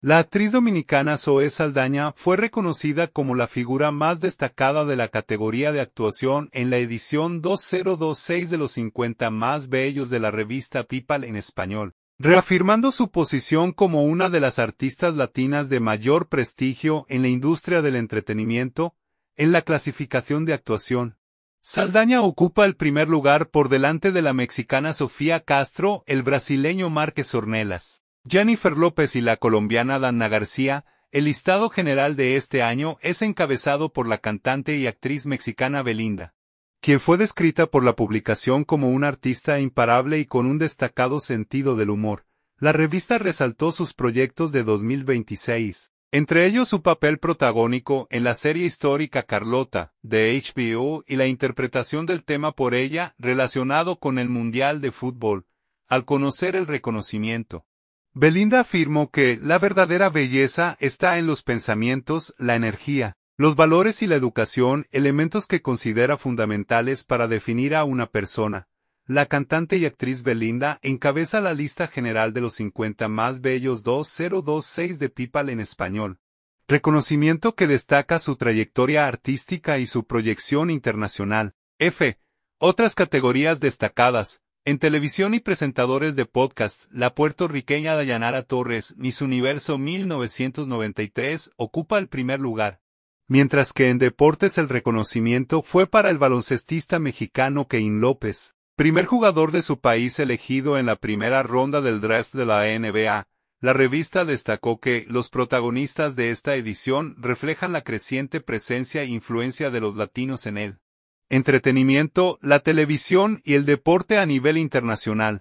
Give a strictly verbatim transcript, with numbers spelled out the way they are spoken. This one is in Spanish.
La actriz dominicana Zoe Saldaña fue reconocida como la figura más destacada de la categoría de actuación en la edición dos mil veintiséis de los cincuenta más bellos de la revista People en español, reafirmando su posición como una de las artistas latinas de mayor prestigio en la industria del entretenimiento, en la clasificación de actuación. Saldaña ocupa el primer lugar por delante de la mexicana Sofía Castro, el brasileño Márquez Ornelas, Jennifer López y la colombiana Danna García. El listado general de este año es encabezado por la cantante y actriz mexicana Belinda, quien fue descrita por la publicación como una artista imparable y con un destacado sentido del humor. La revista resaltó sus proyectos de dos mil veintiséis, entre ellos su papel protagónico en la serie histórica Carlota, de H B O, y la interpretación del tema por ella relacionado con el Mundial de Fútbol. Al conocer el reconocimiento, Belinda afirmó que la verdadera belleza está en los pensamientos, la energía, los valores y la educación, elementos que considera fundamentales para definir a una persona. La cantante y actriz Belinda encabeza la lista general de los cincuenta más bellos dos mil veintiséis de People en español, reconocimiento que destaca su trayectoria artística y su proyección internacional. F. Otras categorías destacadas. En televisión y presentadores de podcast, la puertorriqueña Dayanara Torres, Miss Universo mil novecientos noventa y tres, ocupa el primer lugar. Mientras que en deportes el reconocimiento fue para el baloncestista mexicano Kein López, primer jugador de su país elegido en la primera ronda del draft de la N B A. La revista destacó que los protagonistas de esta edición reflejan la creciente presencia e influencia de los latinos en el entretenimiento, la televisión y el deporte a nivel internacional.